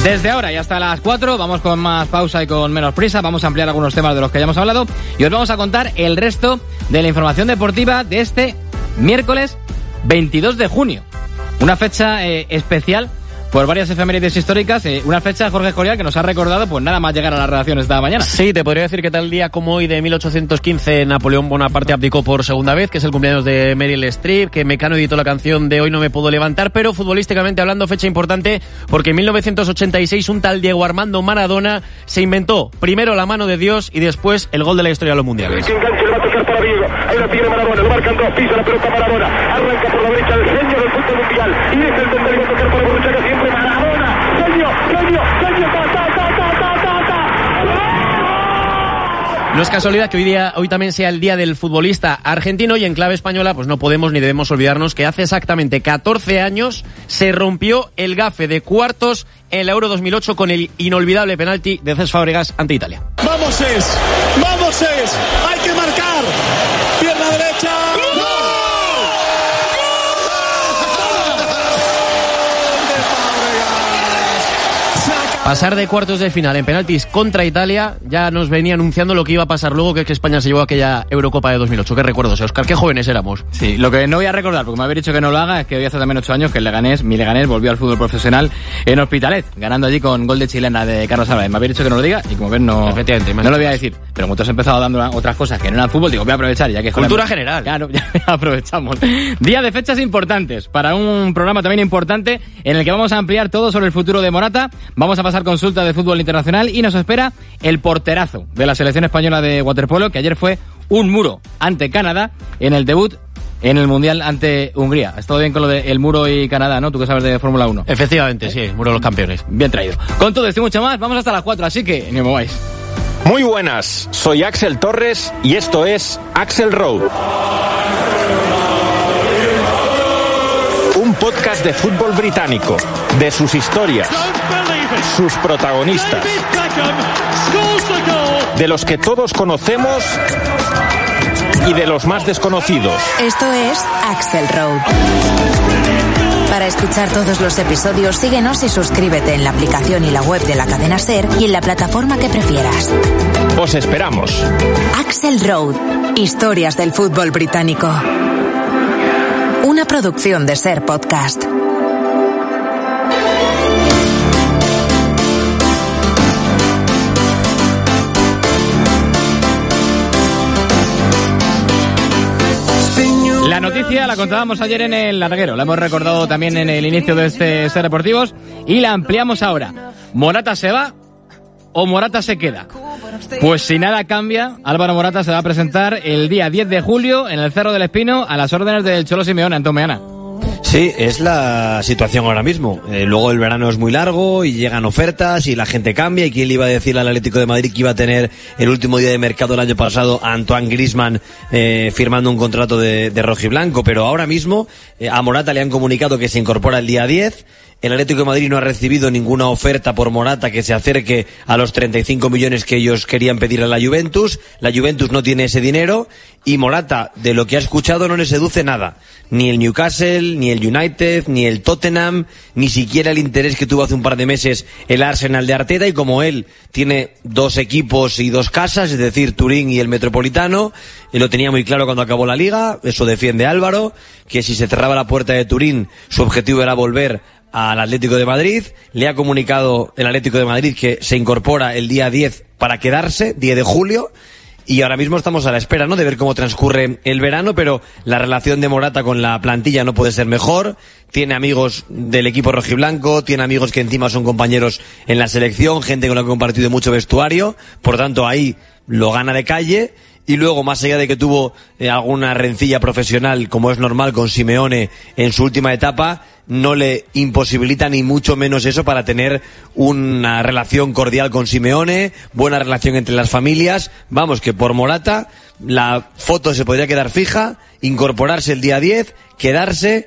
Desde ahora y hasta las 4 vamos con más pausa y con menos prisa. Vamos a ampliar algunos temas de los que ya hemos hablado y os vamos a contar el resto de la información deportiva de este miércoles 22 de junio. Una fecha especial por varias efemérides históricas, una fecha, Jorge Escorial, que nos ha recordado pues nada más llegar a la redacción esta mañana. Sí, te podría decir que tal día como hoy de 1815 Napoleón Bonaparte abdicó por segunda vez, que es el cumpleaños de Meryl Streep, que Mecano editó la canción de Hoy no me puedo levantar, pero futbolísticamente hablando, fecha importante, porque en 1986 un tal Diego Armando Maradona se inventó primero la mano de Dios y después el gol de la historia de los mundiales. Que enganche, le va a tocar para Diego, ahí la tiene Maradona, lo marcan dos, pisa la pelota Maradona, arranca por la derecha el genio del fútbol mundial, y es el tendero a tocar para Borruchaga siempre. Maradona, genio, No es casualidad que hoy también sea el día del futbolista argentino, y en clave española pues no podemos ni debemos olvidarnos que hace exactamente 14 años se rompió el gafe de cuartos en la Euro 2008 con el inolvidable penalti de Cesc Fábregas ante Italia. ¡Vamos Cesc! ¡Hay que marcar! ¡Pierna derecha! Pasar de cuartos de final en penaltis contra Italia ya nos venía anunciando lo que iba a pasar luego, que es que España se llevó a aquella Eurocopa de 2008. ¿Qué recuerdos, Óscar? Qué jóvenes éramos. Sí, lo que no voy a recordar, porque me habéis dicho que no lo haga, es que hoy hace también 8 años que mi Leganés volvió al fútbol profesional en Hospitalet, ganando allí con gol de chilena de Carlos Álvarez. Me habéis dicho que no lo diga y como ves no, efectivamente, no lo voy a decir. Pero como tú has empezado dando otras cosas que no eran fútbol, digo, voy a aprovechar ya que... Cultura general. Claro, ya aprovechamos. Día de fechas importantes, para un programa también importante en el que vamos a ampliar todo sobre el futuro de Morata. Vamos a pasar consulta de fútbol internacional y nos espera el porterazo de la selección española de waterpolo, que ayer fue un muro ante Canadá en el debut en el Mundial ante Hungría. Ha estado bien con lo de el muro y Canadá, ¿no? Tú que sabes de Fórmula 1. Efectivamente, sí, muro de los campeones. Bien traído. Con todo esto y mucho más, vamos hasta las 4, así que ni me mováis. Muy buenas, soy Axel Torres y esto es Axel Road. Un podcast de fútbol británico, de sus historias, sus protagonistas, de los que todos conocemos y de los más desconocidos. Esto es Axel Road. Para escuchar todos los episodios, síguenos y suscríbete en la aplicación y la web de la cadena SER y en la plataforma que prefieras. Os esperamos. Axel Road, historias del fútbol británico. Una producción de SER Podcast. La noticia la contábamos ayer en el larguero, la hemos recordado también en el inicio de este Ser Deportivos y la ampliamos ahora. ¿Morata se va o Morata se queda? Pues si nada cambia, Álvaro Morata se va a presentar el día 10 de julio en el Cerro del Espino a las órdenes del Cholo Simeone, Antón Meana. Sí, es la situación ahora mismo. Luego el verano es muy largo y llegan ofertas y la gente cambia. ¿Y quién le iba a decir al Atlético de Madrid que iba a tener el último día de mercado el año pasado a Antoine Griezmann firmando un contrato de rojiblanco? Pero ahora mismo a Morata le han comunicado que se incorpora el día 10. El Atlético de Madrid no ha recibido ninguna oferta por Morata que se acerque a los 35 millones que ellos querían pedir a la Juventus. La Juventus no tiene ese dinero y Morata, de lo que ha escuchado, no le seduce nada. Ni el Newcastle, ni el United, ni el Tottenham, ni siquiera el interés que tuvo hace un par de meses el Arsenal de Arteta. Y como él tiene 2 equipos y 2 casas, es decir, Turín y el Metropolitano, él lo tenía muy claro cuando acabó la Liga, eso defiende Álvaro, que si se cerraba la puerta de Turín, su objetivo era volver al Atlético de Madrid. Le ha comunicado el Atlético de Madrid que se incorpora el día 10 para quedarse, 10 de julio, y ahora mismo estamos a la espera, ¿no?, de ver cómo transcurre el verano, pero la relación de Morata con la plantilla no puede ser mejor. Tiene amigos del equipo rojiblanco, tiene amigos que encima son compañeros en la selección, gente con la que ha compartido mucho vestuario, por tanto ahí lo gana de calle. Y luego, más allá de que tuvo alguna rencilla profesional, como es normal con Simeone en su última etapa, no le imposibilita ni mucho menos eso para tener una relación cordial con Simeone, buena relación entre las familias. Vamos, que por Morata la foto se podría quedar fija, incorporarse el día 10, quedarse